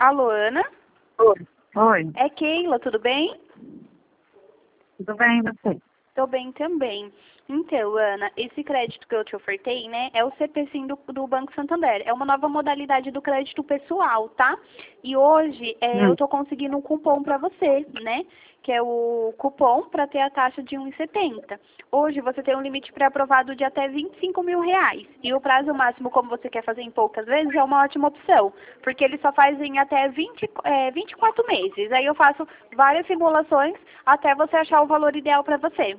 Alô, Ana? Oi. Oi. É Keila, tudo bem? Tudo bem, você? Tô bem também. Então, Ana, esse crédito que eu te ofertei, né, é o CPCim do Banco Santander. É uma nova modalidade do crédito pessoal, tá? E hoje eu tô conseguindo um cupom para você, né? Que é o cupom para ter a taxa de 1,70. Hoje você tem um limite pré-aprovado de até R$ 25.000. E o prazo máximo, como você quer fazer em poucas vezes, é uma ótima opção. Porque ele só faz em até 24 meses. Aí eu faço várias simulações até você achar o valor ideal para você.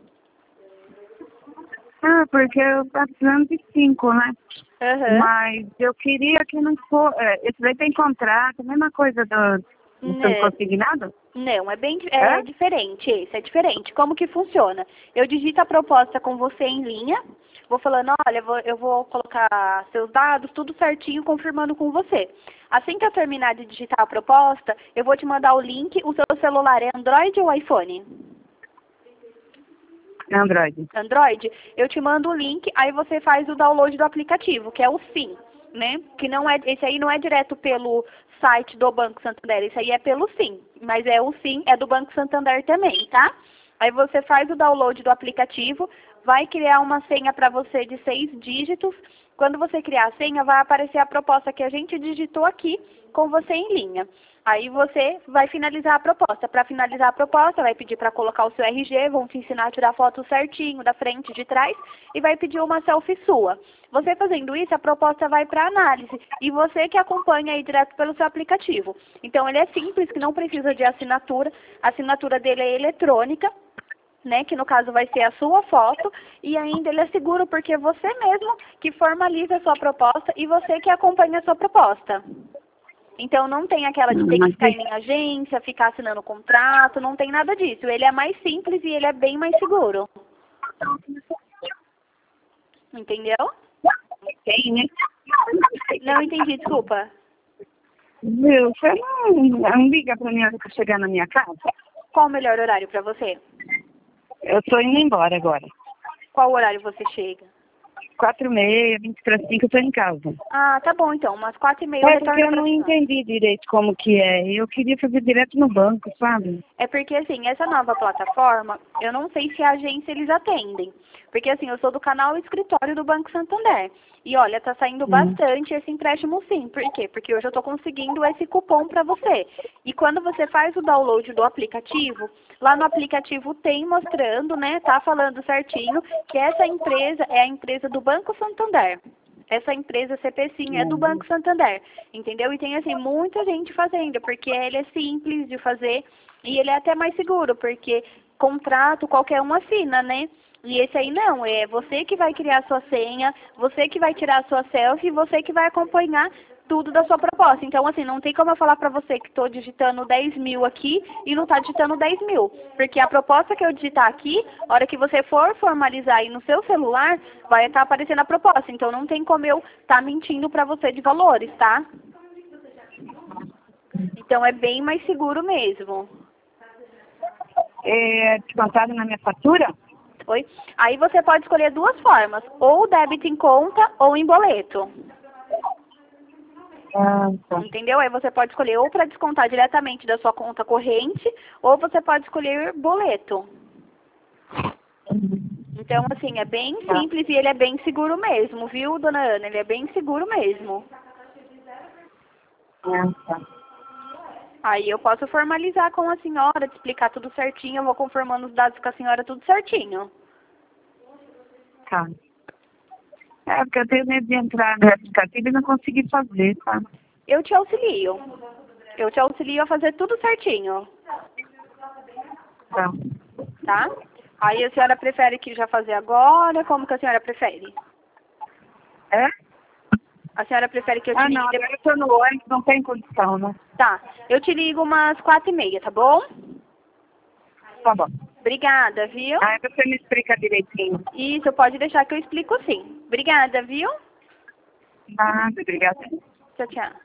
Ah, porque eu tô precisando de 5, né? Aham. Mas eu queria que não for... esse daí tem contrato, a mesma coisa do fundo Né? consignado? Não, é bem É? diferente esse, é diferente. Como que funciona? Eu digito a proposta com você em linha, vou falando, olha, eu vou colocar seus dados, tudo certinho, confirmando com você. Assim que eu terminar de digitar a proposta, eu vou te mandar o link, o seu celular é Android ou iPhone? Android. Android, eu te mando o link, aí você faz o download do aplicativo, que é o SIM, né? Que não é, esse aí não é direto pelo site do Banco Santander, esse aí é pelo SIM, mas é o SIM, é do Banco Santander também, tá? Aí você faz o download do aplicativo, vai criar uma senha para você de 6 dígitos. Quando você criar a senha, vai aparecer a proposta que a gente digitou aqui com você em linha. Aí você vai finalizar a proposta. Para finalizar a proposta, vai pedir para colocar o seu RG, vão te ensinar a tirar foto certinho, da frente e de trás, e vai pedir uma selfie sua. Você fazendo isso, a proposta vai para análise, e você que acompanha aí direto pelo seu aplicativo. Então, ele é simples, que não precisa de assinatura, a assinatura dele é eletrônica, né, que no caso vai ser a sua foto, e ainda ele é seguro porque é você mesmo que formaliza a sua proposta e você que acompanha a sua proposta. Então não tem aquela de ter que ficar em agência, ficar assinando contrato, não tem nada disso. Ele é mais simples e ele é bem mais seguro. Entendeu? Tem, né? Não entendi, desculpa. Viu, você não liga pra mim na hora que eu chegar na minha casa? Qual o melhor horário para você? Eu tô indo embora agora. Qual horário você chega? 4h30, 20 para 5 eu tô em casa. Ah, tá bom então, umas 4h30 eu É porque retorno eu pra não senhora. entendi direito como que é. Eu queria fazer direto no banco, sabe? É porque, assim, essa nova plataforma, eu não sei se a agência eles atendem. Porque, assim, eu sou do canal Escritório do Banco Santander. E, olha, tá saindo bastante esse empréstimo sim. Por quê? Porque hoje eu tô conseguindo esse cupom para você. E quando você faz o download do aplicativo, lá no aplicativo tem mostrando, né, tá falando certinho, que essa empresa é a empresa do Banco Santander. Essa empresa CPCim é do Banco Santander, entendeu? E tem, assim, muita gente fazendo, porque ele é simples de fazer e ele é até mais seguro, porque contrato qualquer um assina, né? E esse aí não, é você que vai criar a sua senha, você que vai tirar a sua selfie, você que vai acompanhar tudo da sua proposta. Então, assim, não tem como eu falar pra você que estou digitando 10.000 aqui e não está digitando 10.000. Porque a proposta que eu digitar aqui, a hora que você for formalizar aí no seu celular, vai estar aparecendo a proposta. Então, não tem como eu estar mentindo pra você de valores, tá? Então, é bem mais seguro mesmo. É descontado na minha fatura? Oi? Aí você pode escolher duas formas, ou débito em conta ou em boleto. Ah, tá. Entendeu? Aí você pode escolher ou para descontar diretamente da sua conta corrente, ou você pode escolher boleto. Então, assim, é bem simples e ele é bem seguro mesmo, viu, dona Ana? Ele é bem seguro mesmo. Tá. Aí eu posso formalizar com a senhora, te explicar tudo certinho, eu vou conformando os dados com a senhora tudo certinho. Tá. É, porque eu tenho medo de entrar no aplicativo e não conseguir fazer, tá? Eu te auxilio. Eu te auxilio a fazer tudo certinho, Tá. tá? Aí a senhora prefere que já fazer agora? Como que a senhora prefere? É? A senhora prefere que eu te Ah, ligue não, depois? agora eu tô no ônibus, não tem condição, né? Tá, eu te ligo umas 4h30, tá bom? Tá bom. Obrigada, viu? Aí você me explica direitinho. Isso, pode deixar que eu explico sim. Obrigada, viu? Nada, obrigada. Tchau, tchau.